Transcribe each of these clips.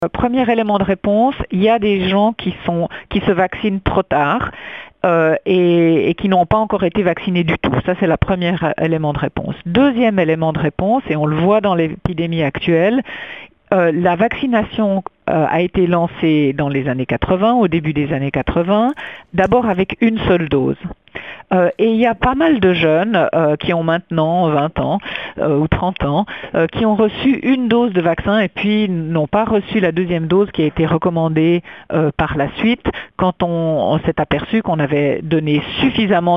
Premier élément de réponse, il y a des gens qui se vaccinent trop tard et qui n'ont pas encore été vaccinés du tout. Ça, c'est le premier élément de réponse. Deuxième élément de réponse, et on le voit dans l'épidémie actuelle, la vaccination a été lancée dans les années 80, au début des années 80, d'abord avec une seule dose. Et il y a pas mal de jeunes qui ont maintenant 20 ans ou 30 ans, qui ont reçu une dose de vaccin et puis n'ont pas reçu la deuxième dose qui a été recommandée par la suite quand on s'est aperçu qu'on avait donné suffisamment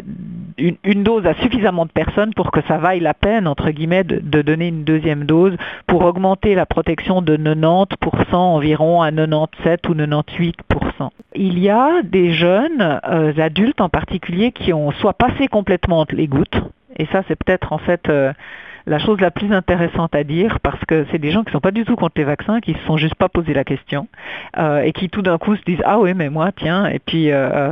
une dose à suffisamment de personnes pour que ça vaille la peine, entre guillemets, de donner une deuxième dose pour augmenter la protection de 90% environ à 97 ou 98%. Il y a des jeunes adultes en particulier qui ont soit passé complètement entre les gouttes, et ça c'est peut-être en fait la chose la plus intéressante à dire, parce que c'est des gens qui ne sont pas du tout contre les vaccins, qui ne se sont juste pas posé la question, et qui tout d'un coup se disent « Ah oui, mais moi, tiens », et puis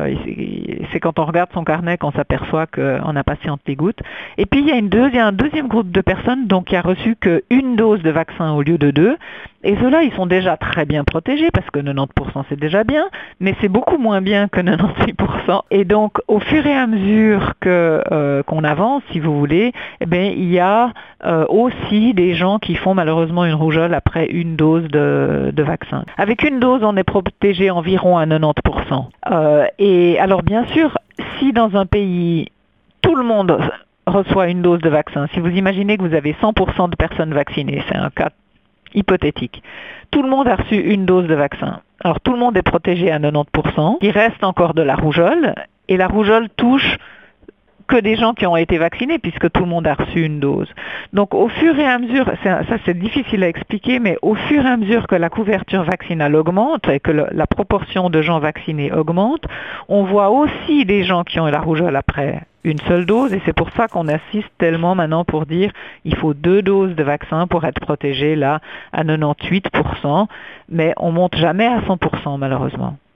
c'est quand on regarde son carnet qu'on s'aperçoit qu'on a passé entre les gouttes. Et puis il y a un deuxième groupe de personnes donc, qui a reçu qu'une dose de vaccin au lieu de deux, et ceux-là, ils sont déjà très bien protégés, parce que 90% c'est déjà bien, mais c'est beaucoup moins bien que 98%. Et donc, au fur et à mesure qu'on avance, si vous voulez, eh bien, il y a aussi des gens qui font malheureusement une rougeole après une dose de vaccin. Avec une dose, on est protégé environ à 90%. Et alors, bien sûr, si dans un pays, tout le monde reçoit une dose de vaccin, si vous imaginez que vous avez 100% de personnes vaccinées, c'est un cas hypothétique. Tout le monde a reçu une dose de vaccin. Alors tout le monde est protégé à 90%. Il reste encore de la rougeole et la rougeole touche que des gens qui ont été vaccinés puisque tout le monde a reçu une dose. Donc au fur et à mesure, ça c'est difficile à expliquer, mais au fur et à mesure que la couverture vaccinale augmente et que la proportion de gens vaccinés augmente, on voit aussi des gens qui ont la rougeole après une seule dose, et c'est pour ça qu'on assiste tellement maintenant pour dire il faut 2 doses de vaccin pour être protégé là à 98%, mais on monte jamais à 100% malheureusement.